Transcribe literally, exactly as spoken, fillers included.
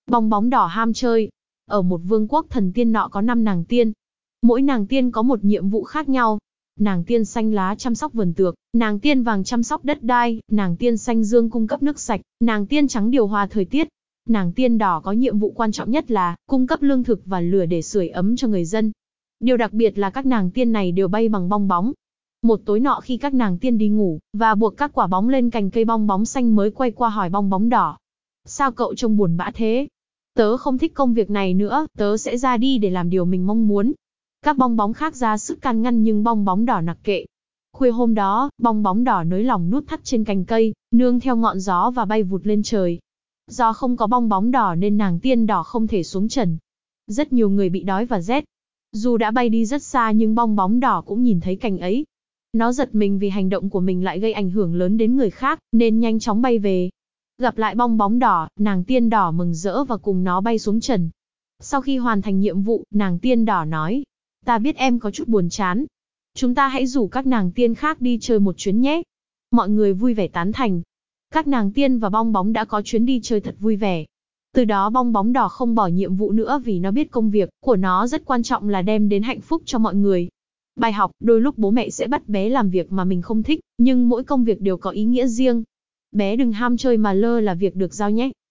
Bong bóng đỏ ham chơi. Ở một vương quốc thần tiên nọ có năm nàng tiên. Mỗi nàng tiên có một nhiệm vụ khác nhau. Nàng tiên xanh lá chăm sóc vườn tược, nàng tiên vàng chăm sóc đất đai, nàng tiên xanh dương cung cấp nước sạch, nàng tiên trắng điều hòa thời tiết. Nàng tiên đỏ có nhiệm vụ quan trọng nhất là cung cấp lương thực và lửa để sưởi ấm cho người dân. Điều đặc biệt là các nàng tiên này đều bay bằng bong bóng. Một tối nọ khi các nàng tiên đi ngủ, và buộc các quả bóng lên cành cây, bong bóng xanh mới quay qua hỏi bong bóng đỏ. Sao cậu trông buồn bã thế? Tớ không thích công việc này nữa, tớ sẽ ra đi để làm điều mình mong muốn. Các bong bóng khác ra sức can ngăn nhưng bong bóng đỏ mặc kệ. Khuya hôm đó, bong bóng đỏ nới lỏng nút thắt trên cành cây, nương theo ngọn gió và bay vụt lên trời. Do không có bong bóng đỏ nên nàng tiên đỏ không thể xuống trần. Rất nhiều người bị đói và rét. Dù đã bay đi rất xa nhưng bong bóng đỏ cũng nhìn thấy cảnh ấy. Nó giật mình vì hành động của mình lại gây ảnh hưởng lớn đến người khác, nên nhanh chóng bay về. Gặp lại bong bóng đỏ, nàng tiên đỏ mừng rỡ và cùng nó bay xuống trần. Sau khi hoàn thành nhiệm vụ, nàng tiên đỏ nói, ta biết em có chút buồn chán. Chúng ta hãy rủ các nàng tiên khác đi chơi một chuyến nhé. Mọi người vui vẻ tán thành. Các nàng tiên và bong bóng đã có chuyến đi chơi thật vui vẻ. Từ đó bong bóng đỏ không bỏ nhiệm vụ nữa vì nó biết công việc của nó rất quan trọng là đem đến hạnh phúc cho mọi người. Bài học, đôi lúc bố mẹ sẽ bắt bé làm việc mà mình không thích, nhưng mỗi công việc đều có ý nghĩa riêng. Bé đừng ham chơi mà lơ là việc được giao nhé.